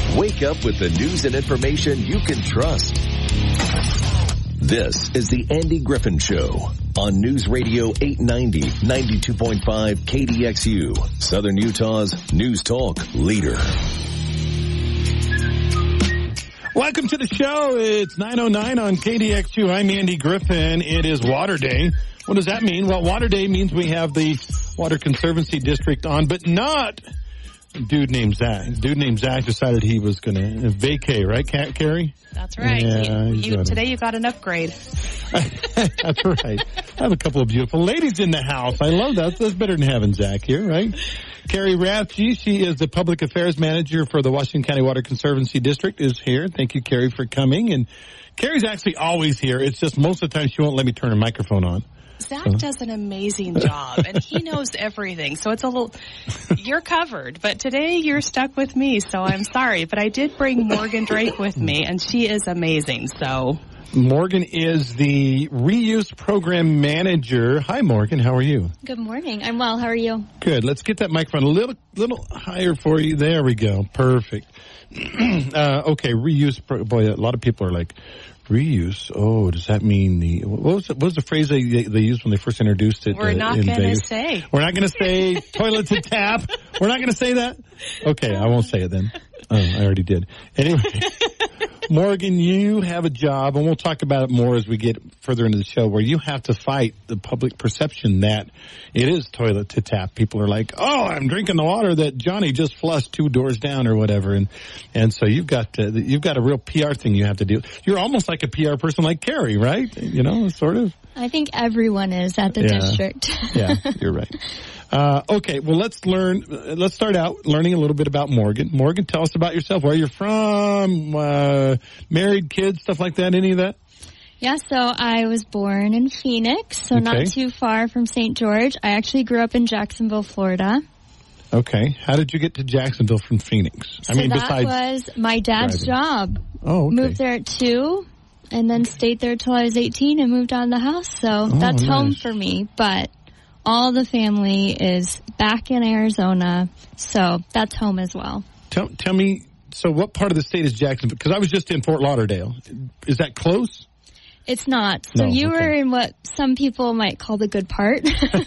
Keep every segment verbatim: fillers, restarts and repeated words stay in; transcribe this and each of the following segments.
Wake up with the news and information you can trust. This is the Andy Griffin Show on News Radio eight ninety, ninety-two point five K D X U, Southern Utah's news talk leader. Welcome to the show. It's nine oh nine on K D X U. I'm Andy Griffin. It is Water Day. What does that mean? Well, Water Day means we have the Water Conservancy District on, but not a dude named Zach. Dude named Zach decided he was going to vacay, right, Carrie? That's right. Yeah, you, you, today you got an upgrade. That's right. I have a couple of beautiful ladies in the house. I love that. That's better than having Zach here, right? Carrie Rathje, she is the Public Affairs Manager for the Washington County Water Conservancy District, is here. Thank you, Carrie, for coming. And Carrie's actually always here. It's just most of the time she won't let me turn her microphone on. Zach does an amazing job, and he knows everything. So it's a little, you're covered. But today you're stuck with me, so I'm sorry. But I did bring Morgan Drake with me, and she is amazing. So Morgan is the Reuse Program Manager. Hi, Morgan. How are you? Good morning. I'm well. How are you? Good. Let's get that microphone a little little higher for you. There we go. Perfect. uh, okay, reuse. Pro- boy, a lot of people are like, reuse. Oh, does that mean the what was the, what was the phrase they they used when they first introduced it? We're uh, not going to say. We're not going to say toilet to tap. We're not going to say that. Okay, I won't say it then. Oh, I already did. Anyway, Morgan, you have a job, and we'll talk about it more as we get further into the show, where you have to fight the public perception that it is toilet to tap. People are like, "Oh, I'm drinking the water that Johnny just flushed two doors down, or whatever," and and so you've got to, you've got a real P R thing you have to do. You're almost like a P R person, like Carrie, right? You know, sort of. I think everyone is at the yeah. district. Yeah, you're right. Uh, okay, well, let's learn, uh, let's start out learning a little bit about Morgan. Morgan, tell us about yourself, where you're from, uh, married, kids, stuff like that, any of that? Yeah, so I was born in Phoenix, so okay. not too far from Saint George. I actually grew up in Jacksonville, Florida. Okay. How did you get to Jacksonville from Phoenix? So I mean, that besides was my dad's driving. job. Oh, okay. Moved there at two, and then stayed there till I was eighteen and moved out of the house, so oh, that's nice. home for me, but all the family is back in Arizona, so that's home as well. Tell, tell me, so what part of the state is Jacksonville? Because I was just in Fort Lauderdale. Is that close? It's not. So no, you okay. were in what some people might call the good part,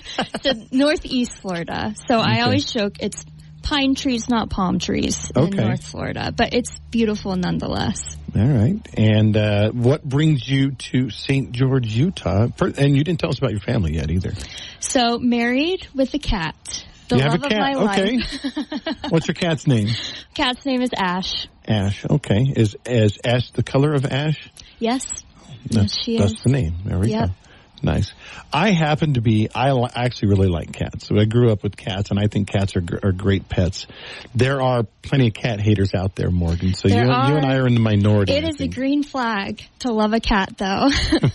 so northeast Florida. So okay. I always joke it's pine trees, not palm trees in okay. North Florida, but it's beautiful nonetheless. All right. And uh, what brings you to Saint George, Utah? And you didn't tell us about your family yet either. So married with a cat. The you have love a cat? of my okay. life. What's your cat's name? Cat's name is Ash. Ash. Okay. Is is Ash the color of ash? Yes. That's, yes, she that's is. the name. There we yep. go. Nice. I happen to be, I li- actually really like cats. So I grew up with cats, and I think cats are, gr- are great pets. There are plenty of cat haters out there, Morgan. So you, you and I are in the minority. It is a green flag to love a cat, though.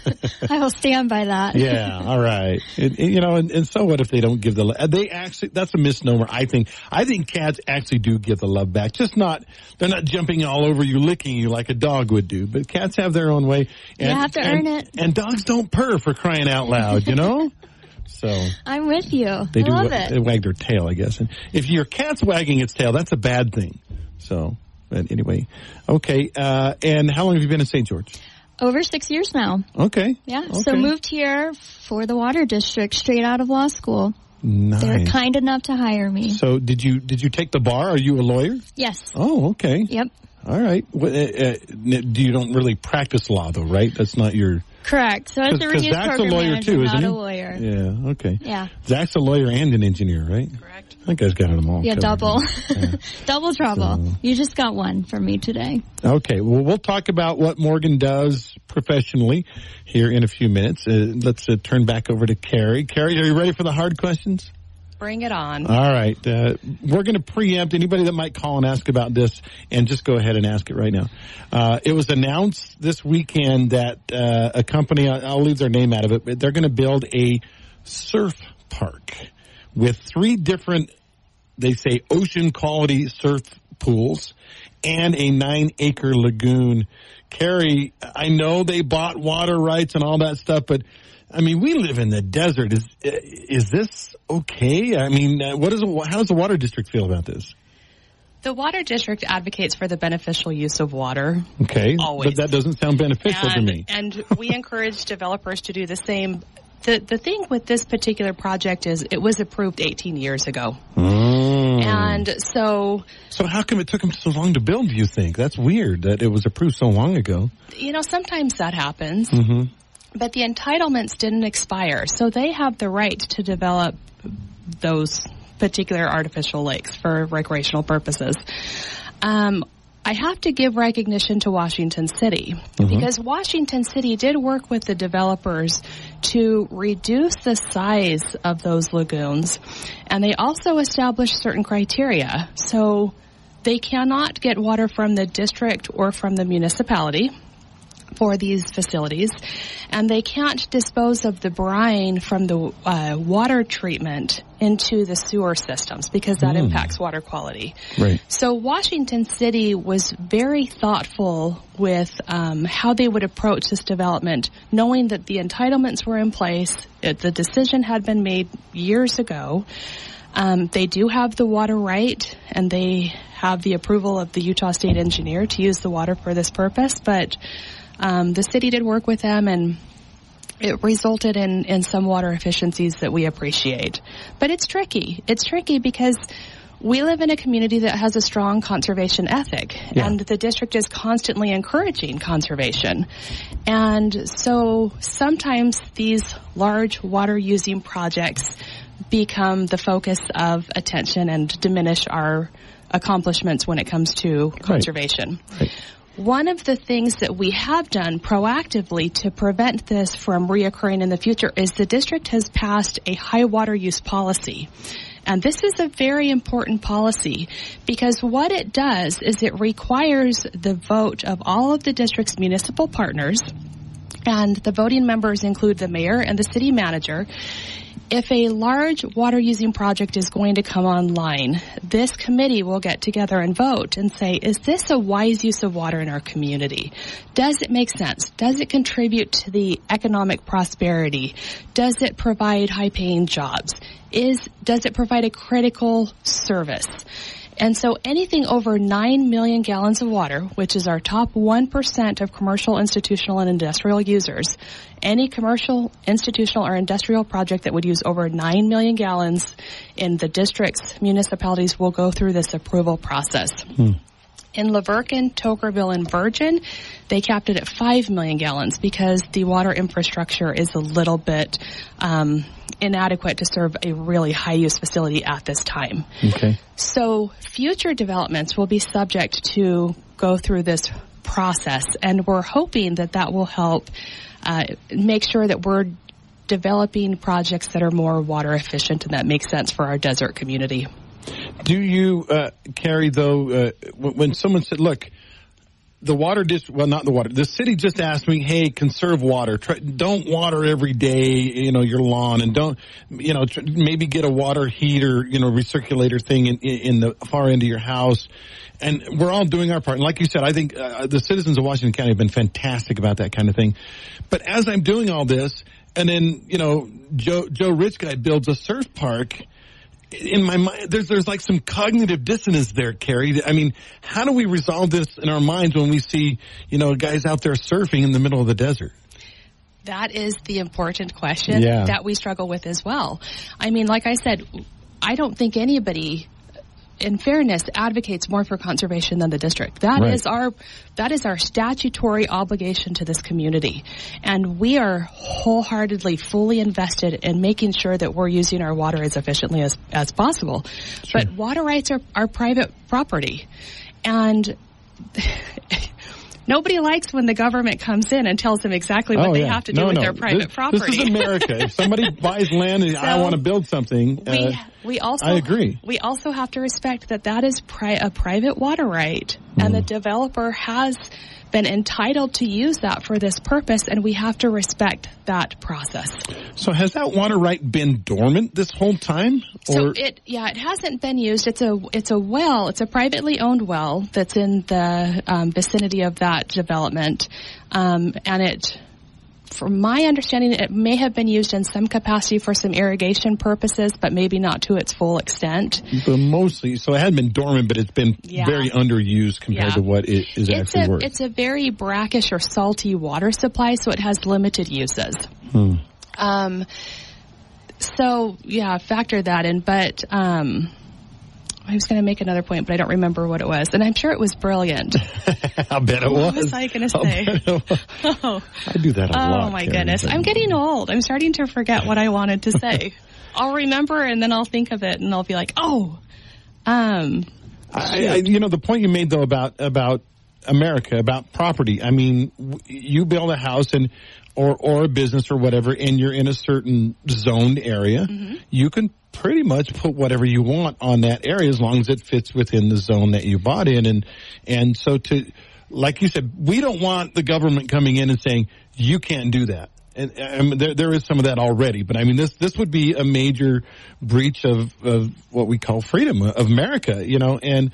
I will stand by that. Yeah, all right. It, it, you know, and, and so what if they don't give the love? They actually, that's a misnomer, I think. I think cats actually do give the love back. Just not, they're not jumping all over you, licking you like a dog would do. But cats have their own way. And, you have to and, earn it. And dogs don't purr, for crying out loud, you know? So I'm with you. They I do love wa- it. They wag their tail, I guess. And if your cat's wagging its tail, that's a bad thing. So, but anyway. Okay, uh, and how long have you been in Saint George? Over six years now. Okay. Yeah, okay. so moved here for the Water District straight out of law school. Nice. They were kind enough to hire me. So did you did you take the bar? Are you a lawyer? Yes. Oh, okay. Yep. All right. Well, uh, uh, you don't really practice law, though, right? That's not your... Correct. So as a reuse Zach's program a lawyer manager, too, isn't not he? a lawyer. Yeah, okay. Yeah. Zach's a lawyer and an engineer, right? Correct. I think I've got them all. Yeah, covered. double. Yeah. Double trouble. So. You just got one from me today. Okay, well, we'll talk about what Morgan does professionally here in a few minutes. Uh, let's uh, turn back over to Carrie. Carrie, are you ready for the hard questions? Bring it on. All right. Uh, we're going to preempt anybody that might call and ask about this, and just go ahead and ask it right now. Uh, it was announced this weekend that uh, a company, I'll leave their name out of it, but they're going to build a surf park with three different, they say, ocean quality surf pools and a nine acre lagoon. Carrie, I know they bought water rights and all that stuff, but I mean, we live in the desert. Is is this okay? I mean, uh, what is how does the Water District feel about this? The Water District advocates for the beneficial use of water. Okay, always. But that doesn't sound beneficial and, to me. And we encourage developers to do the same. The the thing with this particular project is it was approved eighteen years ago. Mm. And so... So how come it took them so long to build, do you think? That's weird that it was approved so long ago. You know, sometimes that happens. Mm-hmm. But the entitlements didn't expire, so they have the right to develop those particular artificial lakes for recreational purposes. Um, I have to give recognition to Washington City, mm-hmm. because Washington City did work with the developers to reduce the size of those lagoons, and they also established certain criteria. So they cannot get water from the district or from the municipality for these facilities, and they can't dispose of the brine from the uh, water treatment into the sewer systems because that mm. impacts water quality. Right. So Washington City was very thoughtful with um, how they would approach this development, knowing that the entitlements were in place, it, the decision had been made years ago. Um, they do have the water right, and they have the approval of the Utah State Engineer to use the water for this purpose, but Um, the city did work with them, and it resulted in, in some water efficiencies that we appreciate. But it's tricky. It's tricky because we live in a community that has a strong conservation ethic, yeah. and the district is constantly encouraging conservation. And so sometimes these large water-using projects become the focus of attention and diminish our accomplishments when it comes to conservation. Right. Right. One of the things that we have done proactively to prevent this from reoccurring in the future is the district has passed a high water use policy. And this is a very important policy because what it does is it requires the vote of all of the district's municipal partners, and the voting members include the mayor and the city manager. If a large water-using project is going to come online, this committee will get together and vote and say, is this a wise use of water in our community? Does it make sense? Does it contribute to the economic prosperity? Does it provide high-paying jobs? Is does it provide a critical service? And so anything over nine million gallons of water, which is our top one percent of commercial, institutional, and industrial users, any commercial, institutional, or industrial project that would use over nine million gallons in the district's municipalities will go through this approval process. Hmm. In Laverkin, Tokerville, and Virgin, they capped it at five million gallons because the water infrastructure is a little bit um, inadequate to serve a really high-use facility at this time. Okay. So future developments will be subject to go through this process, and we're hoping that that will help uh, make sure that we're developing projects that are more water efficient and that make sense for our desert community. Do you, uh, Carrie, though, uh, when someone said, look, the water district, well, not the water, the city just asked me, hey, conserve water. Try, don't water every day, you know, your lawn, and don't, you know, tr- maybe get a water heater, you know, recirculator thing in, in the far end of your house. And we're all doing our part. And like you said, I think uh, the citizens of Washington County have been fantastic about that kind of thing. But as I'm doing all this, and then, you know, Joe, Joe Rich Guy builds a surf park, in my mind, there's there's like some cognitive dissonance there, Carrie. I mean, how do we resolve this in our minds when we see, you know, guys out there surfing in the middle of the desert? That is the important question yeah. that we struggle with as well. I mean, like I said, I don't think anybody, in fairness, advocates more for conservation than the district. That right. is our that is our statutory obligation to this community. And we are wholeheartedly, fully invested in making sure that we're using our water as efficiently as, as possible. Sure. But water rights are, are private property. And nobody likes when the government comes in and tells them exactly what oh, they yeah. have to do no, with no. their private this, property. This is America. If somebody buys land and so I want to build something, we, uh, we also, I agree. We also have to respect that that is pri- a private water right, mm. and the developer has been entitled to use that for this purpose, and we have to respect that process. So has that water right been dormant this whole time? Or? So it, yeah, it hasn't been used. It's a, it's a well, it's a privately owned well that's in the um, vicinity of that development, um, and it from my understanding, it may have been used in some capacity for some irrigation purposes, but maybe not to its full extent. But mostly, so it hadn't been dormant, but it's been Yeah. very underused compared Yeah. to what it is It's actually a, worth. it's a very brackish or salty water supply, so it has limited uses. Hmm. Um, so, yeah, factor that in. But um, I was going to make another point, but I don't remember what it was. And I'm sure it was brilliant. I bet it What was. was I going to I'll say? bet it was. Oh, I do that a lot. oh my Karen, goodness. but- I'm getting old. I'm starting to forget what I wanted to say. I'll remember, and then I'll think of it, and I'll be like, oh. Um, I, I, you know, the point you made, though, about about America, about property. I mean, w- you build a house and or or a business or whatever, and you're in a certain zoned area. Mm-hmm. You can pretty much put whatever you want on that area as long as it fits within the zone that you bought in. And and so to, like you said, we don't want the government coming in and saying you can't do that. And I mean, there, there is some of that already, but I mean, this this would be a major breach of, of what we call freedom of America, you know, and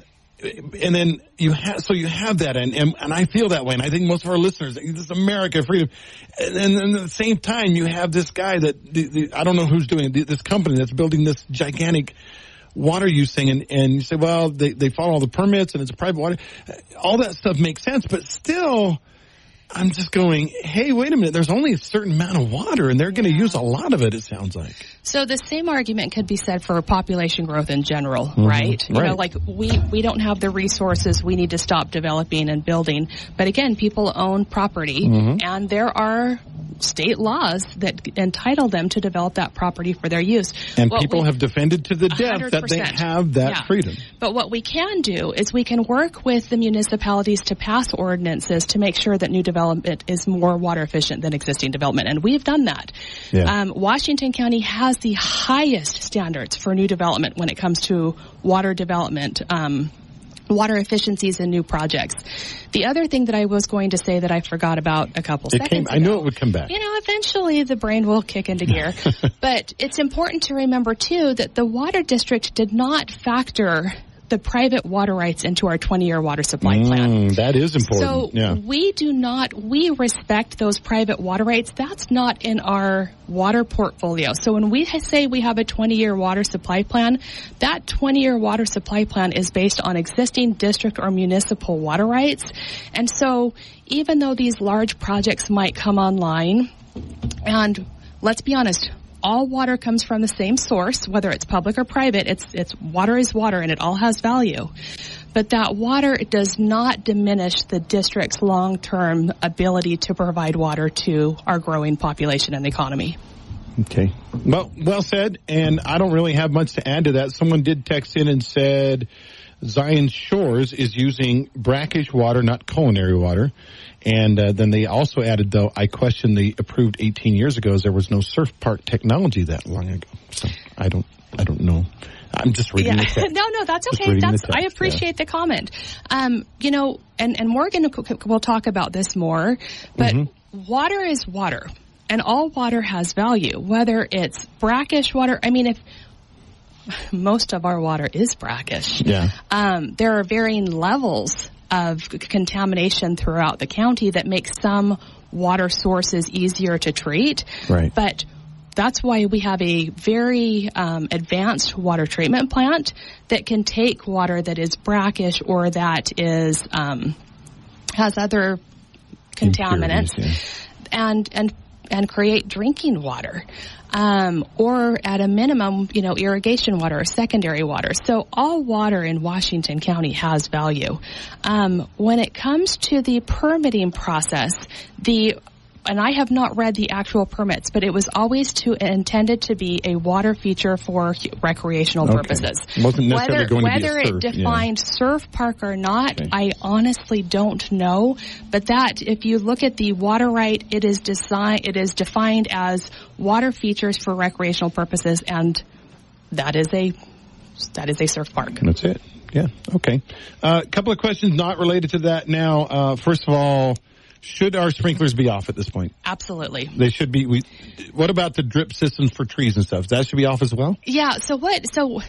and then you have so you have that, and, and and I feel that way, and I think most of our listeners, this is America, freedom, and then and at the same time, you have this guy that the, the, I don't know who's doing it, this company that's building this gigantic water use thing, and, and you say, well, they they follow all the permits, and it's a private water, all that stuff makes sense, but still. I'm just going, hey, wait a minute, there's only a certain amount of water, and they're going to Yeah. use a lot of it, it sounds like. So the same argument could be said for population growth in general, Mm-hmm. right? You Right. know, like we, we don't have the resources, we need to stop developing and building. But again, people own property, Mm-hmm. and there are state laws that entitle them to develop that property for their use. And What people we- have defended to the death one hundred that they percent. have that Yeah. freedom. But what we can do is we can work with the municipalities to pass ordinances to make sure that new development is more water efficient than existing development. And we've done that. Yeah. Um, Washington County has the highest standards for new development when it comes to water development, um, water efficiencies in new projects. The other thing that I was going to say that I forgot about a couple It seconds came, ago. I knew it would come back. You know, eventually the brain will kick into gear. But it's important to remember, too, that the water district did not factor the private water rights into our twenty-year water supply plan. Mm, that is So important. yeah. we do not, we respect those private water rights. That's not in our water portfolio. So when we say we have a twenty-year water supply plan, that twenty-year water supply plan is based on existing district or municipal water rights. And so even though these large projects might come online, and let's be honest, all water comes from the same source, whether it's public or private. It's it's water is water, and it all has value. But that water does not diminish the district's long-term ability to provide water to our growing population and economy. Okay. Well, well said. And I don't really have much to add to that. Someone did text in and said Zion Shores is using brackish water, not culinary water. And uh, then they also added, though, I question the approved eighteen years ago as there was no surf park technology that long ago. So I don't, I don't know. I'm just reading Yeah. the text. no, no, that's Just okay. reading the That's I text, appreciate the comment. Um, you know, and and Morgan will talk about this more, but Mm-hmm. water is water, and all water has value. Whether it's brackish water, I mean, if most of our water is brackish, Yeah. um, there are varying levels of c- contamination throughout the county that make some water sources easier to treat. Right. But that's why we have a very um, advanced water treatment plant that can take water that is brackish or that is um, has other contaminants Impurities, and and and create drinking water, um, or at a minimum, you know, irrigation water or secondary water. So all water in Washington County has value. Um, when it comes to the permitting process, the and I have not read the actual permits, but it was always to intended to be a water feature for recreational Okay. purposes. Wasn't necessarily whether going to be a whether surf, it yeah. defined surf park or not, Okay. I honestly don't know. But that, if you look at the water right, it is design, it is defined as water features for recreational purposes, and that is a that is a surf park. That's it. Yeah. Okay. A uh, couple of questions not related to that now. Uh, first of all, should our sprinklers be off at this point? Absolutely. They should be. We. What about the drip systems for trees and stuff? That should be off as well? Yeah. So what? So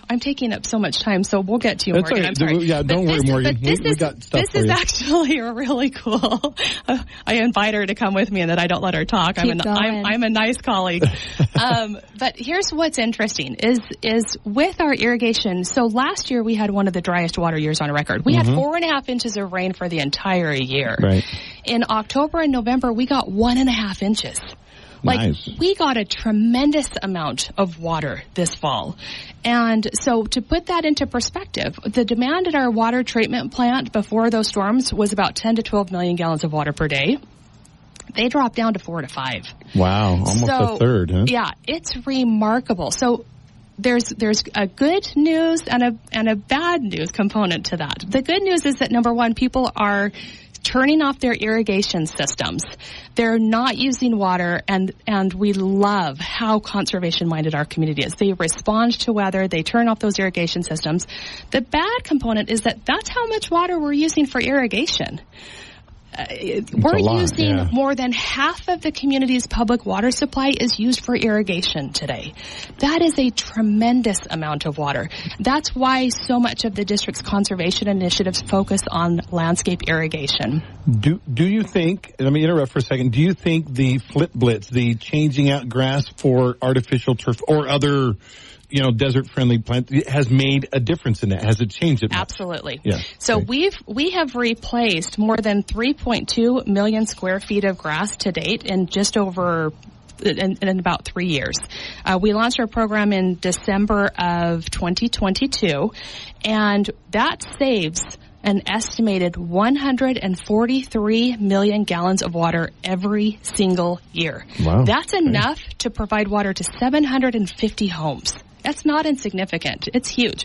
I'm taking up so much time, so we'll get to you, That's Morgan. okay. I'm sorry. Yeah, don't but worry, this, Morgan. But this we, we is, got stuff this for is you. actually really cool. Uh, I invite her to come with me and that I don't let her talk. Keep I'm, an, going. I'm, I'm a nice colleague. um, but here's what's interesting is, is with our irrigation. So last year we had one of the driest water years on record. We Mm-hmm. had four and a half inches of rain for the entire year. Right. In October and November, we got one and a half inches. Like, Nice. we got a tremendous amount of water this fall. And so to put that into perspective, the demand at our water treatment plant before those storms was about ten to twelve million gallons of water per day. They dropped down to four to five. Wow, almost So, a third, huh? Yeah, it's remarkable. So there's there's a good news and a and a bad news component to that. The good news is that, number one, people are turning off their irrigation systems. They're not using water, and and we love how conservation-minded our community is. They respond to weather. They turn off those irrigation systems. The bad component is that that's how much water we're using for irrigation. Uh, we're a lot, using yeah. more than half of the community's public water supply is used for irrigation today. That is a tremendous amount of water. That's why so much of the district's conservation initiatives focus on landscape irrigation. Do do you think, let me interrupt for a second, do you think the flip blitz, the changing out grass for artificial turf or other, you know, desert-friendly plants, has made a difference in that? Has it changed it much? Absolutely. Yeah. So Okay. we've we have replaced more than three point two million square feet of grass to date in just over in, in about three years. Uh, we launched our program in December of twenty twenty-two, and that saves an estimated one hundred forty-three million gallons of water every single year. Wow. That's enough to provide water to seven hundred fifty homes. That's not insignificant. It's huge.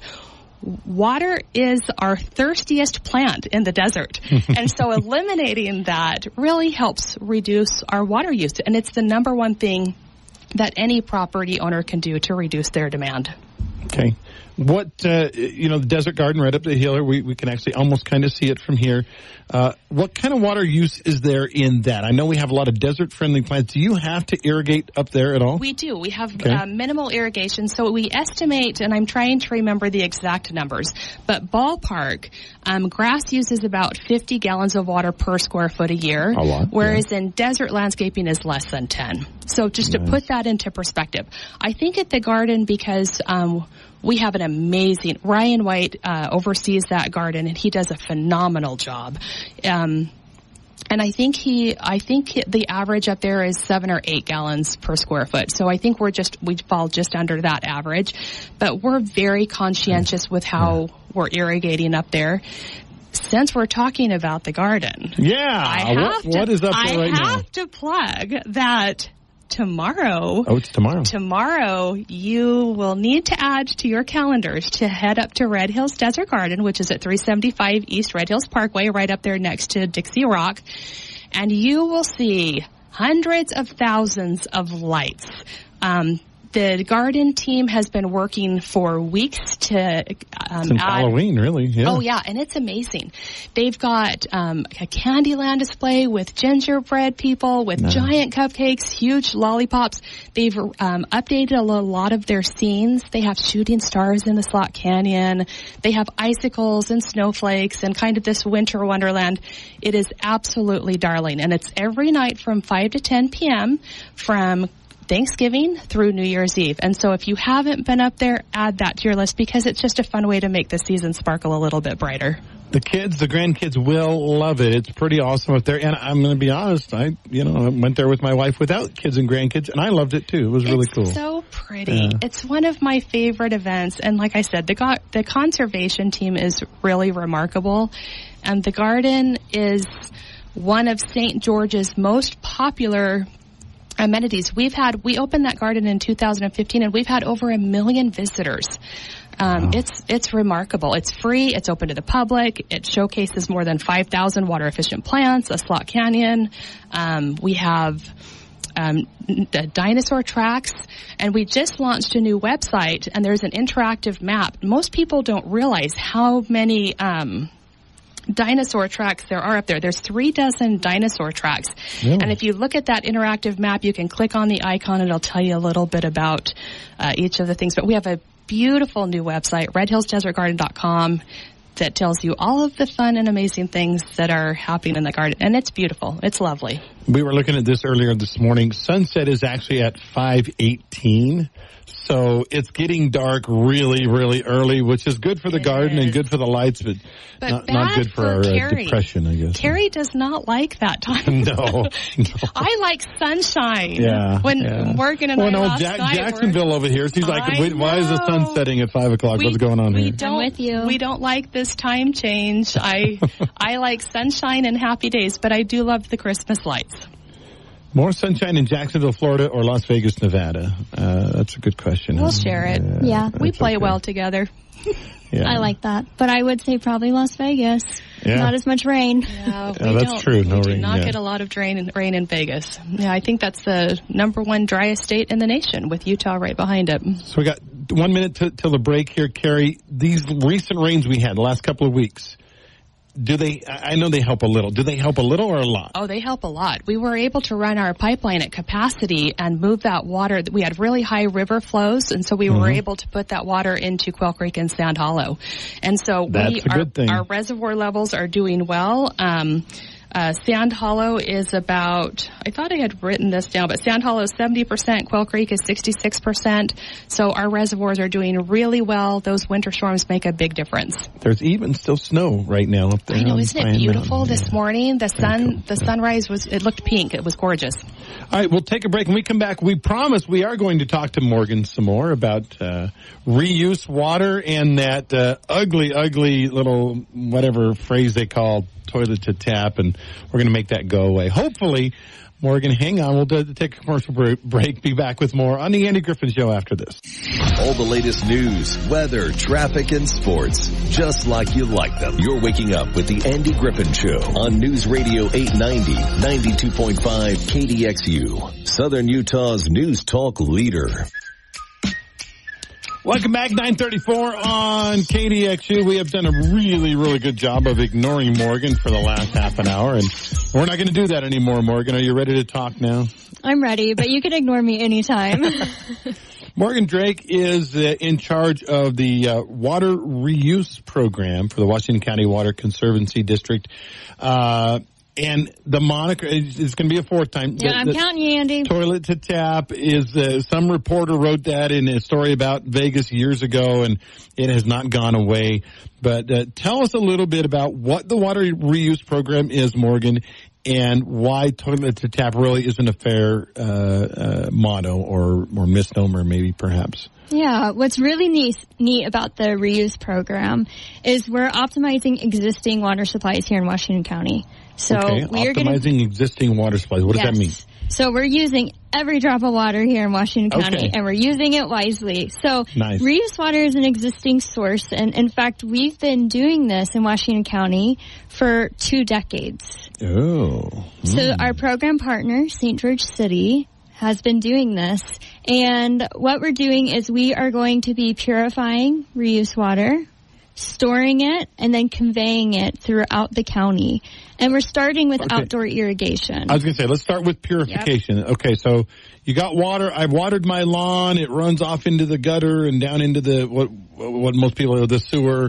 Water is our thirstiest plant in the desert. And so eliminating that really helps reduce our water use. And it's the number one thing that any property owner can do to reduce their demand. Okay. What, uh, you know, the desert garden right up the hill here, we, we can actually almost kind of see it from here. Uh, what kind of water use is there in that? I know we have a lot of desert-friendly plants. Do you have to irrigate up there at all? We do. We have Okay. uh, minimal irrigation. So we estimate, and I'm trying to remember the exact numbers, but ballpark, um, grass uses about fifty gallons of water per square foot a year. A lot, Whereas in desert landscaping is less than ten. So just Nice. to put that into perspective, I think at the garden, because um, we have an amazing, Ryan White uh, oversees that garden, and he does a phenomenal job. Um, and I think he, I think the average up there is seven or eight gallons per square foot. So I think we're just, we fall just under that average. But we're very conscientious with how we're irrigating up there. Since we're talking about the garden, Yeah. I what, have to, what is up there I right now? have to plug that tomorrow. Oh, it's tomorrow. Tomorrow, you will need to add to your calendars to head up to Red Hills Desert Garden, which is at three seventy-five East Red Hills Parkway, right up there next to Dixie Rock. And you will see hundreds of thousands of lights. Um, the garden team has been working for weeks to um, Since add Halloween, really. Yeah. Oh, yeah, and it's amazing. They've got um, a Candyland display with gingerbread people, with Nice. giant cupcakes, huge lollipops. They've um, updated a lo- lot of their scenes. They have shooting stars in the Slot Canyon. They have icicles and snowflakes and kind of this winter wonderland. It is absolutely darling, and it's every night from five to ten p.m. from Thanksgiving through New Year's Eve. And so if you haven't been up there, add that to your list because it's just a fun way to make the season sparkle a little bit brighter. The kids, the grandkids will love it. It's pretty awesome up there. And I'm going to be honest, I, you know, I went there with my wife without kids and grandkids, and I loved it too. It was really it's cool. so pretty. Yeah. It's one of my favorite events. And like I said, the go- the conservation team is really remarkable. And the garden is one of Saint George's most popular amenities. We've had, we opened that garden in two thousand fifteen, and we've had over a million visitors. Um, Wow. It's it's remarkable. It's free. It's open to the public. It showcases more than five thousand water efficient plants, a slot canyon. Um, we have um, the dinosaur tracks, and we just launched a new website. And there's an interactive map. Most people don't realize how many Um, dinosaur tracks there are up there. There's three dozen dinosaur tracks. Really? And if you look at that interactive map, you can click on the icon and it'll tell you a little bit about uh, each of the things. But we have a beautiful new website, red hills desert garden dot com, that tells you all of the fun and amazing things that are happening in the garden. And it's beautiful. It's lovely. We were looking at this earlier this morning. Sunset is actually at five eighteen. So it's getting dark really, really early, which is good for the it garden is. and good for the lights, but, but not, not good for, for our uh, Carrie. depression, I guess. Carrie does not like that time. No. no. I like sunshine. Yeah. When yeah. Morgan and well, I no, last Jack- night Jacksonville were, over here. She's like, I wait, why is the sun know. setting at five o'clock? We, What's going on we here? Don't, I'm with you. We don't like this time change. I I like sunshine and happy days, but I do love the Christmas lights. More sunshine in Jacksonville, Florida, or Las Vegas, Nevada? Uh, that's a good question. We'll huh? share it. Uh, Yeah. We that's play okay. well together. Yeah. I like that. But I would say probably Las Vegas. Yeah. Not as much rain. Yeah, Yeah, that's true. No we do rain, not yeah. get a lot of rain in, rain in Vegas. Yeah, I think that's the number one driest state in the nation, with Utah right behind it. So we got one minute to, till the break here, Carrie. These recent rains we had the last couple of weeks, do they, I know they help a little. Do they help a little or a lot? Oh, they help a lot. We were able to run our pipeline at capacity and move that water. We had really high river flows, and so we Mm-hmm. were able to put that water into Quail Creek and Sand Hollow. And so That's we, a our, good thing. our reservoir levels are doing well. Um, Uh, Sand Hollow is about, I thought I had written this down, but Sand Hollow is seventy percent, Quail Creek is sixty-six percent. So our reservoirs are doing really well. Those winter storms make a big difference. There's even still snow right now up there. I know, on isn't it Pine beautiful Mountain. this Yeah. morning? The sun, cool. the sunrise was, it looked pink. It was gorgeous. All right, we'll take a break. When we come back, we promise we are going to talk to Morgan some more about uh, reuse water and that uh, ugly, ugly little whatever phrase they call toilet to tap, and we're going to make that go away. Hopefully, Morgan, hang on. We'll do, take a commercial break. Be back with more on the Andy Griffin Show after this. All the latest news, weather, traffic, and sports, just like you like them. You're waking up with the Andy Griffin Show on News Radio eight ninety, ninety-two point five K D X U, Southern Utah's news talk leader. Welcome back, nine thirty-four on K D X U. We have done a really, really good job of ignoring Morgan for the last half an hour, and we're not going to do that anymore, Morgan. Are you ready to talk now? I'm ready, but you can ignore me anytime. Morgan Drake is uh, in charge of the uh, water reuse program for the Washington County Water Conservancy District. Uh, and the moniker is, is going to be a fourth time. Yeah, The- I'm the counting you, Andy. Toilet to tap is, uh, some reporter wrote that in a story about Vegas years ago, and it has not gone away. But uh, tell us a little bit about what the water reuse program is, Morgan, and why toilet to tap really isn't a fair uh, uh, motto or, or misnomer, maybe perhaps. Yeah, what's really neat, neat about the reuse program is we're optimizing existing water supplies here in Washington County. So okay, we are optimizing gonna, existing water supplies. What does yes. that mean? So we're using every drop of water here in Washington County, Okay. and we're using it wisely. So Nice. reuse water is an existing source, and in fact, we've been doing this in Washington County for two decades. Oh. So our program partner, Saint George City, has been doing this. And what we're doing is we are going to be purifying reuse water, storing it, and then conveying it throughout the county. And we're starting with Okay. outdoor irrigation. I was going to say, let's start with purification. Okay, so you got water. I've watered my lawn. It runs off into the gutter and down into the, what what most people are, the sewer.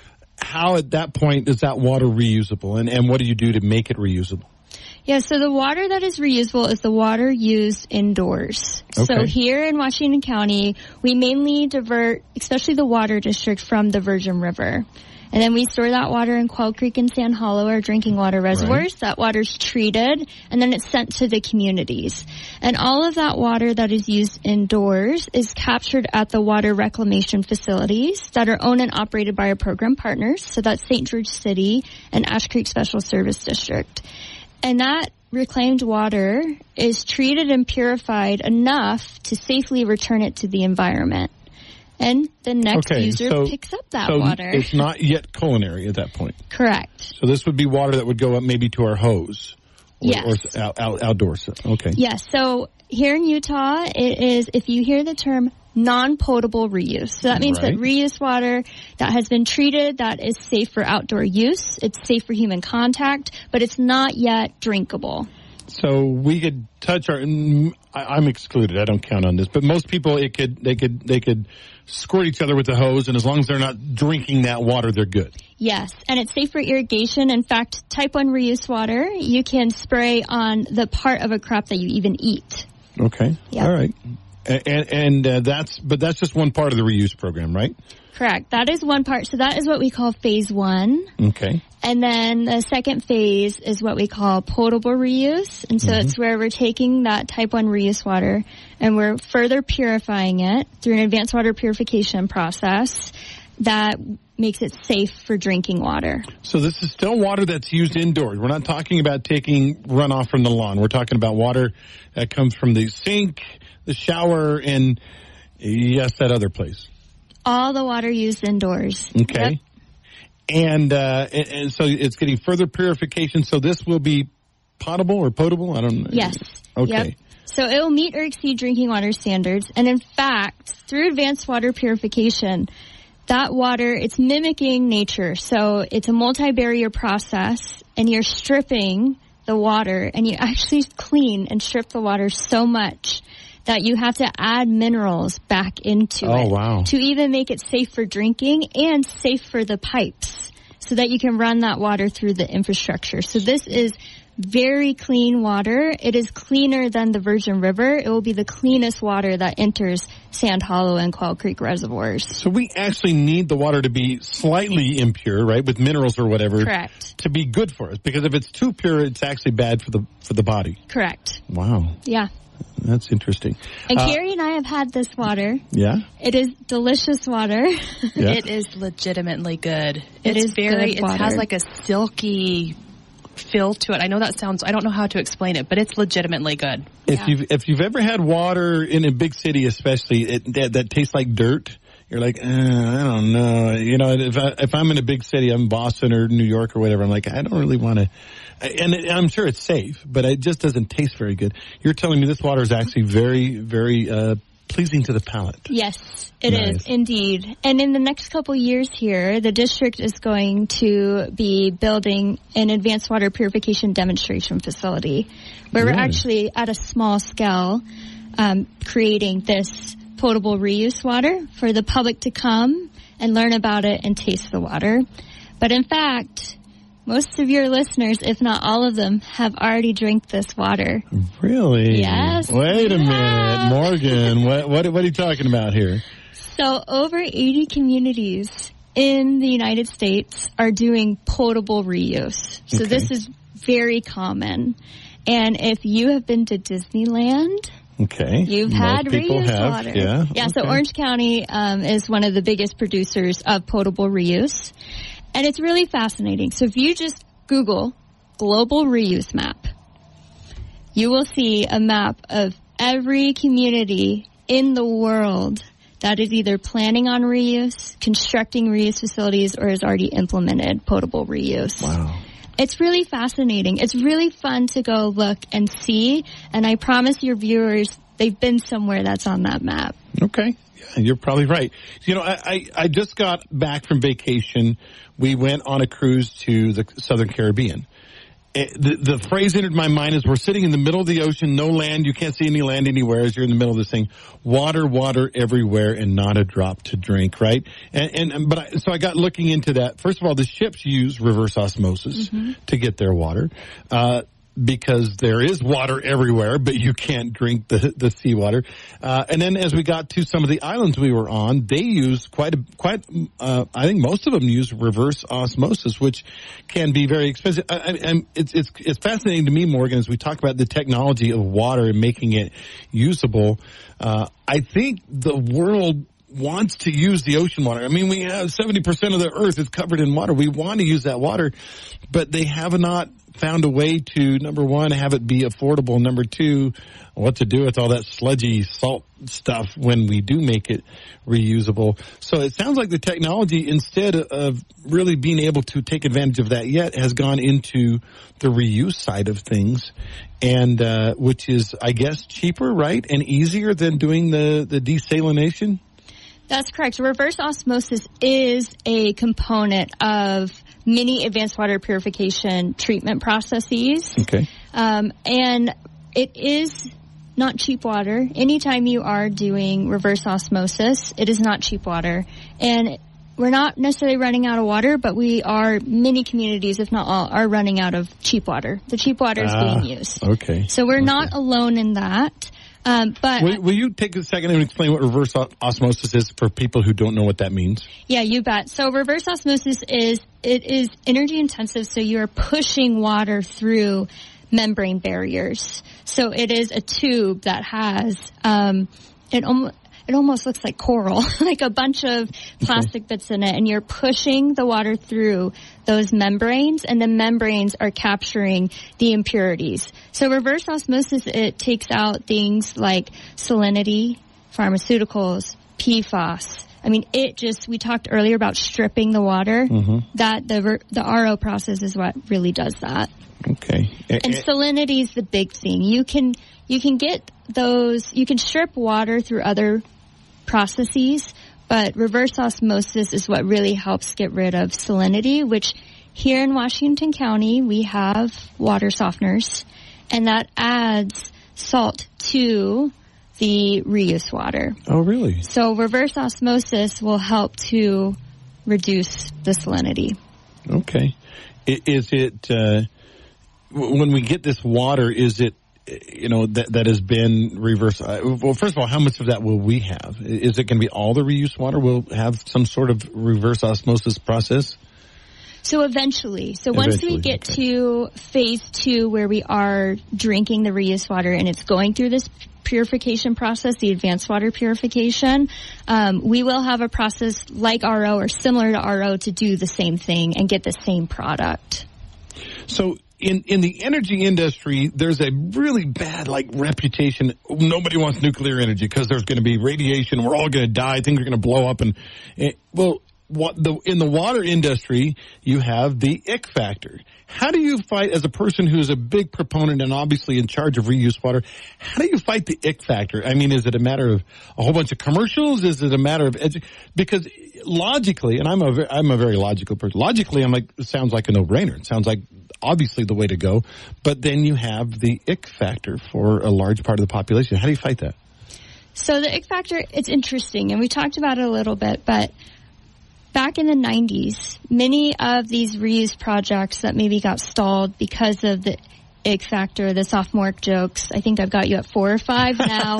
How at that point is that water reusable? And, and what do you do to make it reusable? Yeah, so the water that is reusable is the water used indoors. So Okay. here in Washington County, we mainly divert, especially the water district, from the Virgin River. And then we store that water in Quail Creek and Sand Hollow, our drinking water reservoirs. Right. That water's treated, and then it's sent to the communities. And all of that water that is used indoors is captured at the water reclamation facilities that are owned and operated by our program partners. So that's Saint George City and Ash Creek Special Service District. And that reclaimed water is treated and purified enough to safely return it to the environment. And the next Okay, user so- picks up that so water. it's not yet culinary at that point. Correct. So this would be water that would go up maybe to our hose. Or, Yes. Or out, out, outdoors. Okay. Yes. So here in Utah, it is, if you hear the term non-potable reuse. So that means Right. that reuse water that has been treated, that is safe for outdoor use. It's safe for human contact, but it's not yet drinkable. So we could touch our. I'm excluded. I don't count on this, but most people, it could they could they could squirt each other with the hose, and as long as they're not drinking that water, they're good. Yes, and it's safe for irrigation. In fact, type one reuse water you can spray on the part of a crop that you even eat. Okay. Yep. All right. And, and uh, that's but that's just one part of the reuse program, right? Correct. That is one part. So that is what we call phase one. Okay. And then the second phase is what we call potable reuse. And so mm-hmm. it's where we're taking that type one reuse water and we're further purifying it through an advanced water purification process that makes it safe for drinking water. So this is still water that's used indoors. We're not talking about taking runoff from the lawn. We're talking about water that comes from the sink, the shower, and yes, that other place. All the water used indoors. Okay. Yep. And, uh, and, and so it's getting further purification. So this will be potable or potable? I don't know. Yes. Okay. Yep. So it will meet or exceed drinking water standards. And in fact, through advanced water purification, that water, it's mimicking nature. So it's a multi-barrier process and you're stripping the water and you actually clean and strip the water so much that you have to add minerals back into oh, it wow. to even make it safe for drinking and safe for the pipes so that you can run that water through the infrastructure. So this is very clean water. It is cleaner than the Virgin River. It will be the cleanest water that enters Sand Hollow and Quail Creek reservoirs. So we actually need the water to be slightly impure, right, with minerals or whatever. Correct. To be good for us. Because if it's too pure, it's actually bad for the for the body. Correct. Wow. Yeah. That's interesting. And uh, Carrie and I have had this water. Yeah? It is delicious water. Yeah. It is legitimately good. It it's is very, good it water. has like a silky feel to it. I know that sounds, I don't know how to explain it, but it's legitimately good. If Yeah. you've if you've ever had water in a big city, especially it, that, that tastes like dirt, you're like, eh, I don't know. You know, if I, if I'm in a big city, I'm Boston or New York or whatever, I'm like, I don't really want to. And it, I'm sure it's safe, but it just doesn't taste very good. You're telling me this water is actually very, very uh, pleasing to the palate. Yes, it Nice. is indeed. And in the next couple years here, the district is going to be building an advanced water purification demonstration facility where Really? we're actually at a small scale um, creating this potable reuse water for the public to come and learn about it and taste the water. But in fact, most of your listeners, if not all of them, have already drank this water. Really? Yes. Wait a we minute, have. Morgan. What, what what are you talking about here? So over eighty communities in the United States are doing potable reuse. So Okay. this is very common. And if you have been to Disneyland, Okay. you've Most had people reuse have. water. Yeah. Yeah, so Okay. Orange County um, is one of the biggest producers of potable reuse. And it's really fascinating. So if you just Google global reuse map, you will see a map of every community in the world that is either planning on reuse, constructing reuse facilities, or has already implemented potable reuse. Wow. It's really fascinating. It's really fun to go look and see. And I promise your viewers, they've been somewhere that's on that map. Okay. Yeah, you're probably right. You know, I, I, I just got back from vacation. We went on a cruise to the Southern Caribbean. It, the, the phrase entered my mind is we're sitting in the middle of the ocean, no land, you can't see any land anywhere as you're in the middle of this thing. Water, water everywhere and not a drop to drink, right? And, and but I, so I got looking into that. First of all, the ships use reverse osmosis mm-hmm. to get their water. Uh, because there is water everywhere, but you can't drink the the seawater. Uh, and then as we got to some of the islands we were on, they use quite a, quite, uh, I think most of them use reverse osmosis, which can be very expensive. I, I, and it's, it's, it's fascinating to me, Morgan, as we talk about the technology of water and making it usable. Uh, I think the world wants to use the ocean water. I mean, we have seventy percent of the earth is covered in water. We want to use that water, but they have not found a way to, number one, have it be affordable. Number two, what to do with all that sludgy salt stuff when we do make it reusable. So it sounds like the technology, instead of really being able to take advantage of that yet, has gone into the reuse side of things, and uh, which is, I guess, cheaper, right, and easier than doing the, the desalination? That's correct. Reverse osmosis is a component of many advanced water purification treatment processes. Okay. Um, and it is not cheap water. Anytime you are doing reverse osmosis, it is not cheap water. And we're not necessarily running out of water, but we are, many communities, if not all, are running out of cheap water. The cheap water is ah, being used. Okay. So we're okay. not alone in that. Um, but will, will you take a second and explain what reverse osmosis is for people who don't know what that means? Yeah, you bet. So reverse osmosis is, it is energy intensive, so you're pushing water through membrane barriers. So it is a tube that has, um, it almost, it almost looks like coral, like a bunch of plastic okay. bits in it, and you're pushing the water through those membranes, and the membranes are capturing the impurities. So reverse osmosis, it takes out things like salinity, pharmaceuticals, P FAS. I mean, it just, we talked earlier about stripping the water. Mm-hmm. That the the R O process is what really does that. Okay. And salinity is the big thing. You can you can get those, you can strip water through other processes, but reverse osmosis is what really helps get rid of salinity, which here in Washington County, we have water softeners, and that adds salt to the reuse water. Oh, really? So reverse osmosis will help to reduce the salinity. Okay. Is it, uh, when we get this water, is it, you know, that that has been reverse? Well, first of all, how much of that will we have? Is it going to be all the reuse water will have some sort of reverse osmosis process? So eventually, so once eventually, we get okay. to phase two where we are drinking the reuse water and it's going through this purification process, the advanced water purification, um, we will have a process like R O or similar to R O to do the same thing and get the same product. So in, in the energy industry, there's a really bad, like, reputation. Nobody wants nuclear energy because there's going to be radiation. We're all going to die. Things are going to blow up. And, and well, what the, in the water industry, you have the ick factor. How do you fight, as a person who's a big proponent and obviously in charge of reuse water, how do you fight the ick factor? I mean, is it a matter of a whole bunch of commercials? Is it a matter of edu- because logically, and I'm a I'm a very logical person. Logically, I'm like, it sounds like a no-brainer. It sounds like obviously the way to go. But then you have the ick factor for a large part of the population. How do you fight that? So the ick factor, it's interesting, and we talked about it a little bit, but back in the nineties, many of these reuse projects that maybe got stalled because of the ick factor, the sophomoric jokes. I think I've got you at four or five now.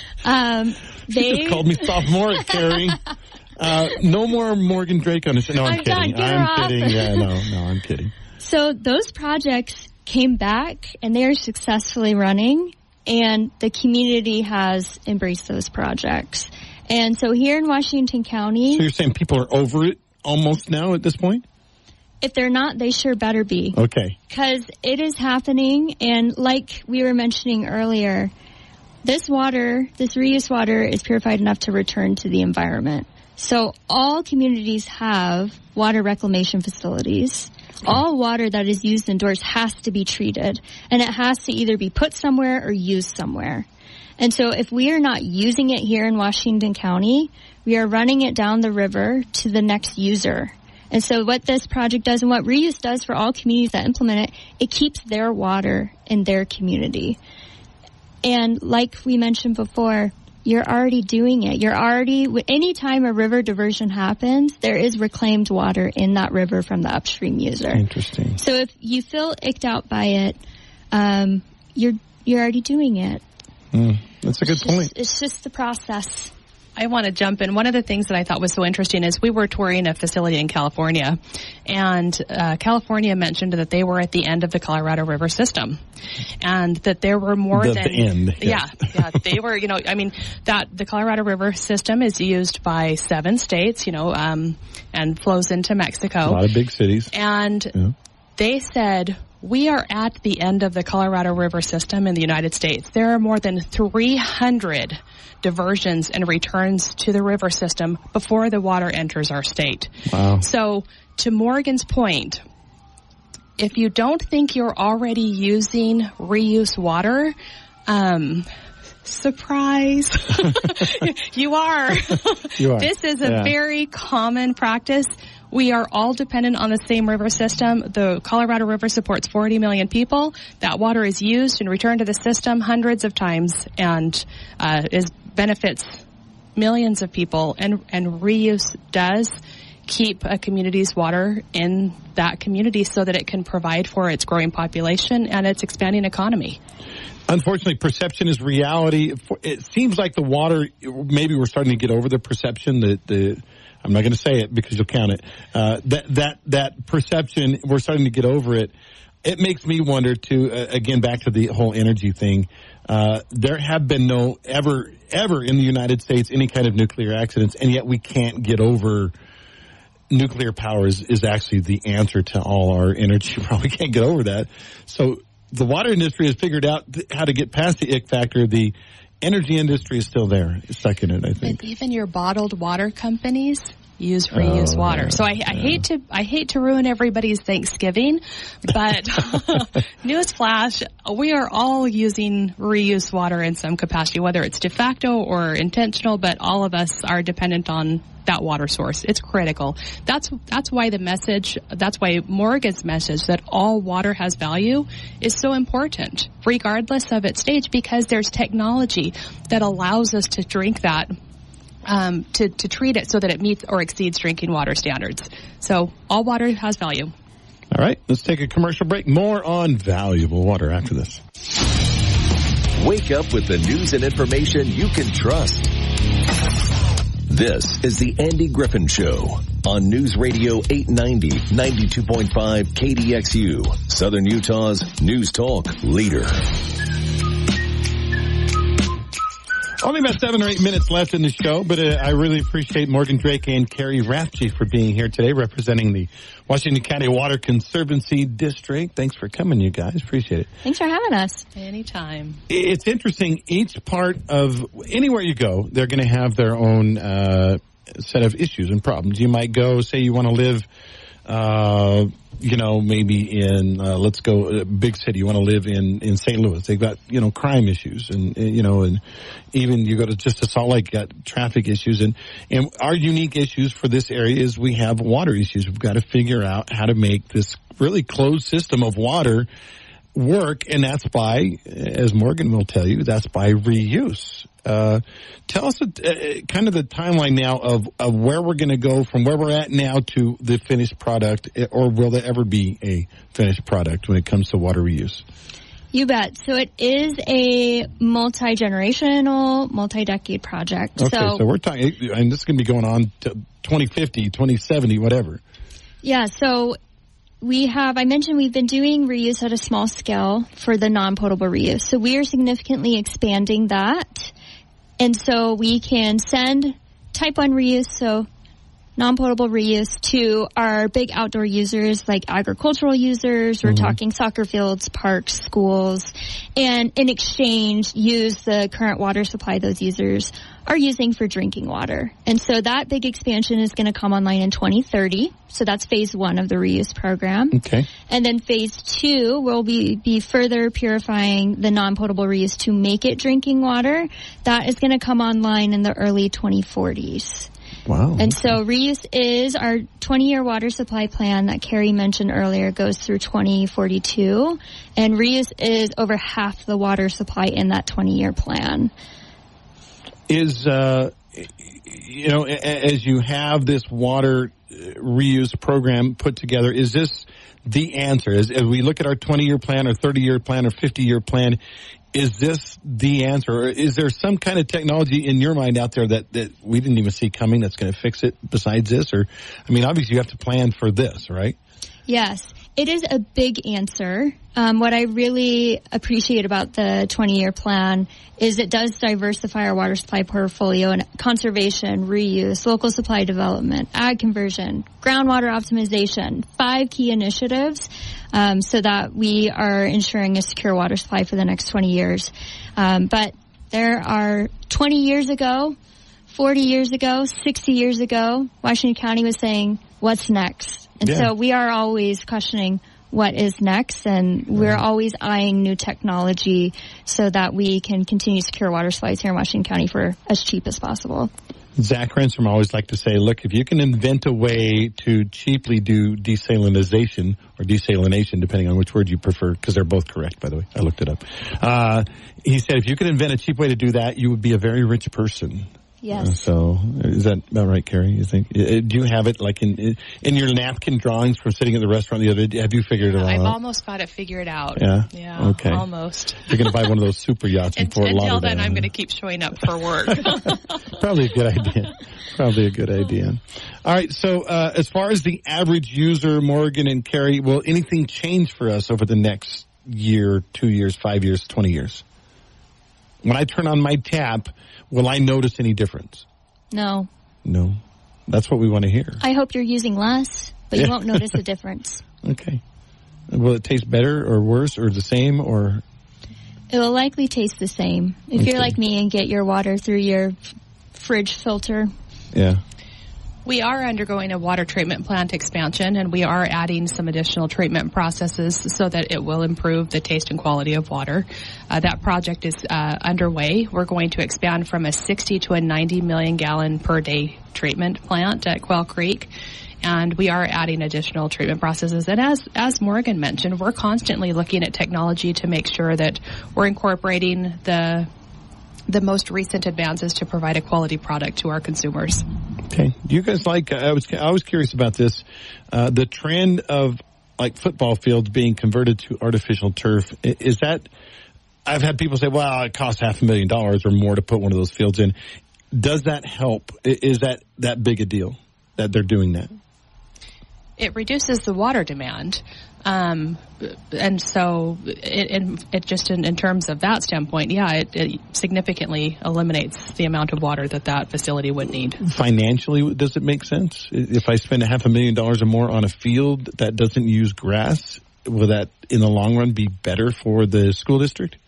um, they you just called me sophomoric, Carrie. Uh, no more Morgan Drake on the show. No, I'm, I'm kidding. Done. I'm off. kidding. Yeah, no, no, I'm kidding. So those projects came back and they are successfully running, and the community has embraced those projects. And so here in Washington County... So you're saying people are over it almost now at this point? If they're not, they sure better be. Okay. Because it is happening, and like we were mentioning earlier, this water, this reuse water is purified enough to return to the environment. So all communities have water reclamation facilities. All water that is used indoors has to be treated, and it has to either be put somewhere or used somewhere. And so if we are not using it here in Washington County, we are running it down the river to the next user. And so what this project does and what reuse does for all communities that implement it, it keeps their water in their community. And like we mentioned before, you're already doing it. You're already, anytime a river diversion happens, there is reclaimed water in that river from the upstream user. Interesting. So if you feel icked out by it, um, you're you're already doing it. Mm, that's a good it's point. Just, it's just the process. I want to jump in. One of the things that I thought was so interesting is we were touring a facility in California, and uh, California mentioned that they were at the end of the Colorado River system, and that there were more the, than the end. Yeah, yeah, yeah. They were, you know, I mean, that the Colorado River system is used by seven states, you know, um, and flows into Mexico. A lot of big cities, and yeah. They said, we are at the end of the Colorado River system in the United States. There are more than three hundred diversions and returns to the river system before the water enters our state. Wow. So, to Morgan's point, if you don't think you're already using reuse water, um, surprise, you are. You are. This is a yeah. very common practice. We are all dependent on the same river system. The Colorado River supports forty million people. That water is used and returned to the system hundreds of times and uh, is benefits millions of people. And, and reuse does keep a community's water in that community so that it can provide for its growing population and its expanding economy. Unfortunately, perception is reality. It seems like the water, maybe we're starting to get over the perception that the, I'm not going to say it because you'll count it, uh, that, that, that perception, we're starting to get over it. It makes me wonder too, uh, again, back to the whole energy thing. Uh, there have been no ever, ever in the United States any kind of nuclear accidents, and yet we can't get over nuclear power is, is actually the answer to all our energy. We can't get over that. So, the water industry has figured out th- how to get past the ick factor. The energy industry is still there. It's stuck in it, I think. But even your bottled water companies use reuse oh, water. Yeah, so I, yeah. I hate to I hate to ruin everybody's Thanksgiving, but newsflash, we are all using reuse water in some capacity, whether it's de facto or intentional, but all of us are dependent on that water source. It's critical. That's that's why the message, that's why Morgan's message that all water has value is so important, regardless of its stage, because there's technology that allows us to drink that, um, to, to treat it so that it meets or exceeds drinking water standards. So all water has value. All right, let's take a commercial break. More on valuable water after this. Wake up with the news and information you can trust. This is the Andy Griffin Show on News Radio eight ninety, ninety-two point five K D X U, Southern Utah's News Talk leader. Only about seven or eight minutes left in the show, but uh, I really appreciate Morgan Drake and Carrie Rathje for being here today, representing the Washington County Water Conservancy District. Thanks for coming, you guys. Appreciate it. Thanks for having us. Anytime. It's interesting. Each part of anywhere you go, they're going to have their own uh, set of issues and problems. You might go, say you want to live, uh, you know, maybe in, uh, let's go, a big city. You want to live in, in Saint Louis. They've got, you know, crime issues and, you know, and even you go to just to Salt Lake, got traffic issues. And, and our unique issues for this area is we have water issues. We've got to figure out how to make this really closed system of water work, and that's by, as Morgan will tell you, that's by reuse. Uh, tell us a, uh, kind of the timeline now of, of where we're going to go from where we're at now to the finished product, or will there ever be a finished product when it comes to water reuse? You bet. So it is a multi-generational, multi-decade project. Okay, so, so we're talking, and this is going to be going on to twenty fifty, twenty seventy, whatever. Yeah, so we have, I mentioned we've been doing reuse at a small scale for the non-potable reuse. So we are significantly expanding that. And so we can send type one reuse, so non-potable reuse, to our big outdoor users like agricultural users. We're mm-hmm. talking soccer fields, parks, schools, and in exchange use the current water supply those users are using for drinking water. And so that big expansion is going to come online in twenty thirty. So that's phase one of the reuse program. Okay. And then phase two will be, be further purifying the non-potable reuse to make it drinking water. That is going to come online in the early twenty forties. Wow. And so reuse is our twenty-year water supply plan that Carrie mentioned earlier, goes through twenty forty-two. And reuse is over half the water supply in that twenty-year plan. Is, uh, you know, as you have this water reuse program put together, is this the answer? As, as we look at our twenty-year plan or thirty-year plan or fifty-year plan, is this the answer? Or is there some kind of technology in your mind out there that, that we didn't even see coming that's going to fix it besides this? Or, I mean, obviously you have to plan for this, right? Yes, it is a big answer. Um, what I really appreciate about the twenty-year plan is it does diversify our water supply portfolio in conservation, reuse, local supply development, ag conversion, groundwater optimization, five key initiatives, um, so that we are ensuring a secure water supply for the next twenty years. Um, but there are twenty years ago, forty years ago, sixty years ago, Washington County was saying, what's next? And yeah. so we are always questioning what is next, and we're right. always eyeing new technology so that we can continue to secure water supplies here in Washington County for as cheap as possible. Zach Ransom always like to say, look, if you can invent a way to cheaply do desalinization or desalination, depending on which word you prefer, because they're both correct, by the way. I looked it up. Uh, he said, if you could invent a cheap way to do that, you would be a very rich person. Yes. Uh, so is that about right, Carrie? You think? Uh, do you have it like in in your napkin drawings from sitting at the restaurant the other day? Have you figured it all I've out? almost got it figured out. Yeah? Yeah. Okay. Almost. You're going to buy one of those super yachts in Fort Lauderdale. Until then, I'm going to keep showing up for work. Probably a good idea. Probably a good idea. All right. So uh, as far as the average user, Morgan and Carrie, will anything change for us over the next year, two years, five years, twenty years? When I turn on my tap, will I notice any difference? No. No. That's what we want to hear. I hope you're using less, but Yeah. you won't notice a difference. Okay. Will it taste better or worse or the same or? It will likely taste the same. If Okay. you're like me and get your water through your f- fridge filter. Yeah. We are undergoing a water treatment plant expansion, and we are adding some additional treatment processes so that it will improve the taste and quality of water. Uh, that project is uh, underway. We're going to expand from a sixty to a ninety million gallon per day treatment plant at Quail Creek. And we are adding additional treatment processes. And as as Morgan mentioned, we're constantly looking at technology to make sure that we're incorporating the the most recent advances to provide a quality product to our consumers. Okay. Do you guys like, I was, I was curious about this, uh, the trend of like football fields being converted to artificial turf. Is that, I've had people say, well, it costs half a million dollars or more to put one of those fields in. Does that help? Is that that big a deal that they're doing that? It reduces the water demand. Um, and so it, it, it just in, in terms of that standpoint, yeah, it, it significantly eliminates the amount of water that that facility would need. Financially, does it make sense? If I spend a half a million dollars or more on a field that doesn't use grass, will that in the long run be better for the school district?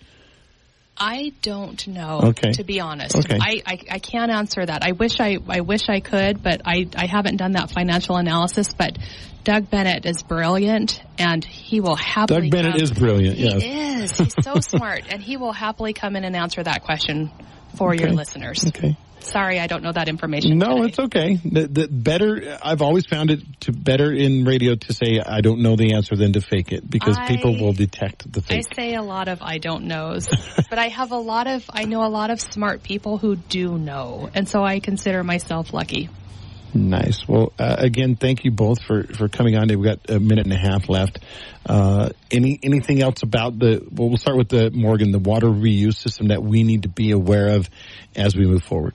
I don't know, okay. to be honest. Okay. I, I, I can't answer that. I wish I, I wish I could, but I, I haven't done that financial analysis. But Doug Bennett is brilliant, and he will happily Doug Bennett come. is brilliant, he yes. He is. He's so smart, and he will happily come in and answer that question for okay. your listeners. Okay. Sorry, I don't know that information. No, today. it's okay. The, the better, I've always found it to better in radio to say I don't know the answer than to fake it, because I, people will detect the fake. I say a lot of I don't knows, but I have a lot of, I know a lot of smart people who do know, and so I consider myself lucky. Nice. Well, uh, again, thank you both for, for coming on today. We've got a minute and a half left. Uh, any anything else about the, well, we'll start with the, Morgan, the water reuse system that we need to be aware of as we move forward?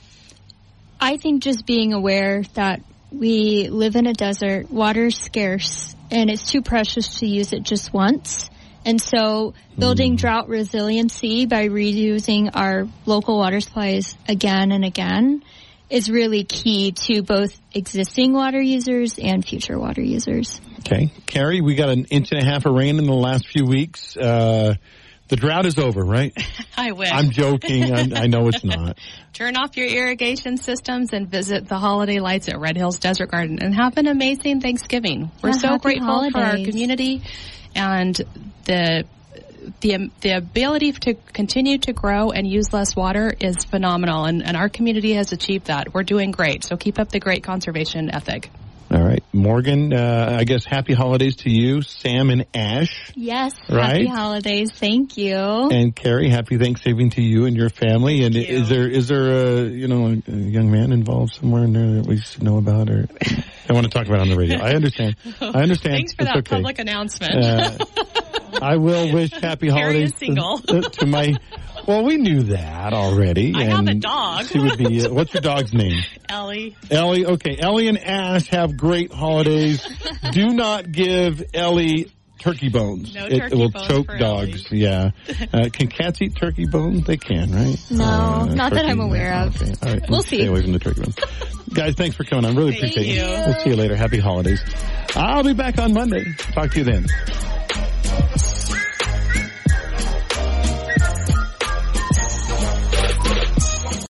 I think just being aware that we live in a desert, water's scarce, and it's too precious to use it just once. And so building mm. drought resiliency by reusing our local water supplies again and again is really key to both existing water users and future water users. Okay. Carrie, we got an inch and a half of rain in the last few weeks. Uh, the drought is over, right? I wish. I'm joking. I, I know it's not. Turn off your irrigation systems and visit the holiday lights at Red Hills Desert Garden and have an amazing Thanksgiving. We're yeah, so grateful holidays. for our community and the the the ability to continue to grow and use less water is phenomenal, and, and our community has achieved that. We're doing great, so keep up the great conservation ethic. All right. Morgan, uh, I guess happy holidays to you, Sam and Ash. Yes, right? Happy holidays. Thank you. And Carrie, happy Thanksgiving to you and your family. Thank and you. is there is there a, you know, a, a young man involved somewhere in there that we should know about, or I want to talk about on the radio? I understand. I understand. Thanks for it's that okay. public announcement. Uh, I will wish happy Carrie holidays is single. to, to my. Well, we knew that already. I and have a dog. She would be. Uh, what's your dog's name? Ellie. Ellie. Okay, Ellie and Ash have great holidays. Do not give Ellie turkey bones. No it, turkey it will bones choke for dogs. Ellie. Yeah. Uh, can cats eat turkey bones? They can, right? No, uh, not that turkey, I'm aware no. of. Okay. All right. We'll Let's see. Stay away from the turkey bones. Guys, thanks for coming on. Really Thank appreciate you. it. We'll see you later. Happy holidays. I'll be back on Monday. Talk to you then.